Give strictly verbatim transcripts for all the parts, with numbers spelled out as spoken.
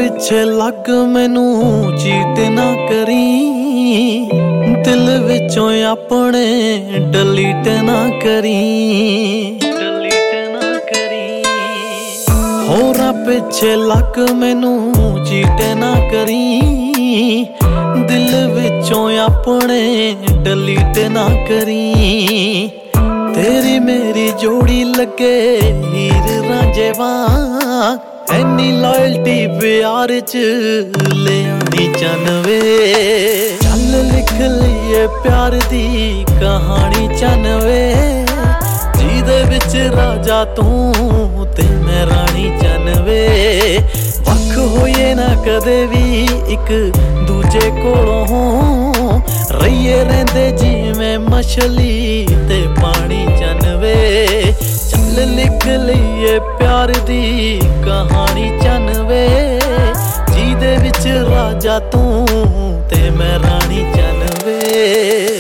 ਪਿੱਛੇ ਲੱਗ ਮੈਨੂੰ ਚੀਟ ਨਾ ਕਰੀ, ਦਿਲ ਵਿੱਚੋਂ ਆਪਣੇ ਡਿਲੀਟ ਨਾ ਕਰੀ, ਡਿਲੀਟ ਨਾ ਕਰੀ। ਹੋਰਾਂ ਪਿੱਛੇ ਲੱਗ ਮੈਨੂੰ ਚੀਟ ਨਾ ਕਰੀ, ਦਿਲ ਵਿੱਚੋਂ ਆਪਣੇ ਡਿਲੀਟ ਨਾ ਕਰੀ। ਤੇਰੀ ਮੇਰੀ ਜੋੜੀ ਲੱਗੇ ਹੀਰ ਰਾਂਝੇ ਵਾਂਗ, ਐਨੀ ਲਾਇਲਟੀ ਪਿਆਰ ਚ ਲਿਆਣੀ ਚੰਨ ਵੇ। ਚੱਲ ਲਿਖ ਲਈਏ ਪਿਆਰ ਦੀ ਕਹਾਣੀ ਚੰਨ ਵੇ, ਜਿਹਦੇ ਵਿੱਚ ਰਾਜਾ ਤੂੰ ਤੇ ਮੈਂ ਰਾਣੀ ਚੰਨ ਵੇ। ਵੱਖ ਹੋਈਏ ਨਾ ਕਦੇ ਵੀ ਇੱਕ ਦੂਜੇ ਕੋਲੋਂ, ਰਹੀਏ ਰਹਿੰਦੇ ਜਿਵੇਂ ਮਛਲੀ ਤੇ ਪਾਣੀ ਚੰਨ ਵੇ। ਚੱਲ ਲਿਖ ਲਈਏ ਪਿਆਰ ਦੀ ਕਹਾਣੀ ਚੰਨ ਵੇ, ਜਿਹਦੇ ਵਿੱਚ ਰਾਜਾ ਤੂੰ ਤੇ ਮੈਂ ਰਾਣੀ ਚੰਨ ਵੇ।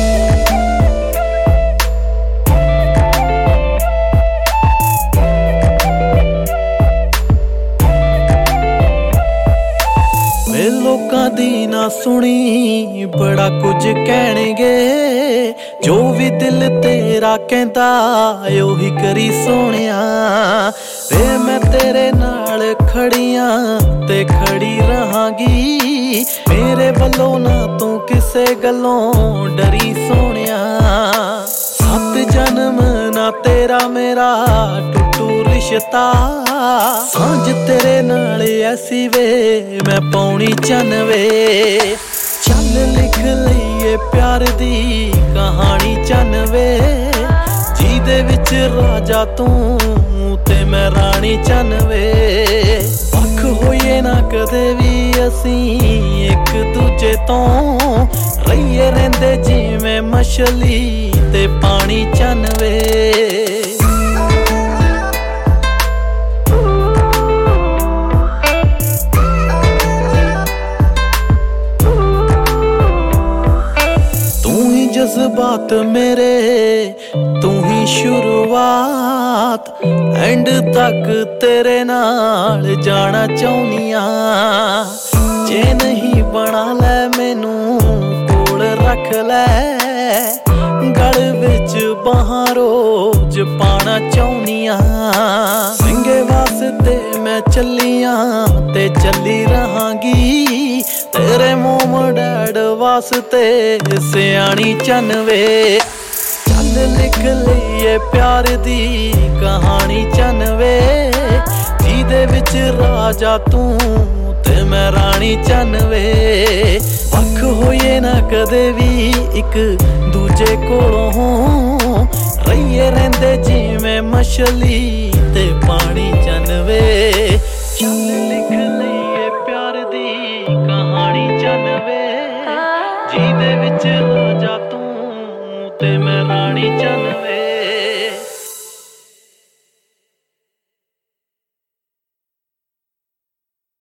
ਵੇ ਲੋਕਾਂ ਦੀ ਨਾ ਸੁਣੀ ਬੜਾ ਕੁਝ ਕਹਿਣਗੇ, ਜੋ ਵੀ ਦਿਲ ਤੇਰਾ ਕਹਿੰਦਾ ਉਹੀ ਕਰੀ ਸੋਹਣਿਆ। ਵੇ ਮੈਂ ਤੇਰੇ ਨਾਲ ਖੜੀਆਂ ਤੇ ਖੜੀ ਰਹਾਂਗੀ, ਮੇਰੇ ਵੱਲੋਂ ਨਾ ਤੂੰ ਕਿਸੇ ਗੱਲੋਂ ਡਰੀ ਸੋਹਣਿਆ। ਸੱਤ ਜਨਮ ਨਾ ਤੇਰਾ ਮੇਰਾ ਟੁੱਟੂ ਰਿਸ਼ਤਾ, ਸਾਂਝ ਤੇਰੇ ਨਾਲ ਐਸੀ ਵੇ ਮੈਂ ਪਾਉਣੀ ਚੰਨ ਵੇ। ਚੱਲ ਲਿਖ ਲਈਏ ਪਿਆਰ ਦੀ ਕਹਾਣੀ ਚੰਨ ਵੇ, ਜਿਹਦੇ ਵਿੱਚ ਰਾਜਾ ਤੂੰ ਤੇ ਮੈਂ ਰਾਣੀ ਚੰਨ ਵੇ। ਵੱਖ ਹੋਈਏ ਨਾ ਕਦੇ ਵੀ ਅਸੀਂ ਇੱਕ ਦੂਜੇ ਤੋਂ, ਰਹੀਏ ਰਹਿੰਦੇ ਜਿਵੇਂ ਮਛਲੀ ਤੇ ਪਾਣੀ ਚੰਨ ਵੇ। ਜਜ਼ਬਾਤ ਮੇਰੇ ਤੂੰ ਹੀ ਸ਼ੁਰੂਆਤ, ਐਂਡ ਤੱਕ ਤੇਰੇ ਨਾਲ ਜਾਣਾ ਚਾਹੁੰਨੀਆਂ। ਜੇ ਨਹੀਂ ਬਣਾ ਲੈ ਮੈਨੂੰ ਕੋਲ ਰੱਖ ਲੈ, ਗਲ ਵਿੱਚ ਬਾਹਾਂ ਰੋਜ਼ ਪਾਣਾ ਚਾਹੁੰਨੀਆਂ। ਸਿੰਘੇ ਵਾਸਤੇ ਮੈਂ ਚੱਲੀਆਂ ਤੇ ਚੱਲੀ ਰਹਾਂਗੀ, ਤੇਰੇ ਮੋਮ ਡੈਡ ਵਾਸਤੇ ਸਿਆਣੀ ਚੰਨ ਵੇ। ਚੱਲ ਲਿਖ ਲਈਏ ਪਿਆਰ ਦੀ ਕਹਾਣੀ ਚੰਨ ਵੇ, ਜਿਹਦੇ ਵਿੱਚ ਰਾਜਾ ਤੂੰ ਤੇ ਮੈਂ ਰਾਣੀ ਚੰਨ ਵੇ। ਵੱਖ ਹੋਈਏ ਨਾ ਕਦੇ ਵੀ ਇੱਕ ਦੂਜੇ ਕੋਲੋਂ, ਰਹੀਏ ਰਹਿੰਦੇ ਜਿਵੇਂ ਮਛਲੀ ਤੇ ਪਾਣੀ ਚੰਨ ਵੇ। ਚੱਲ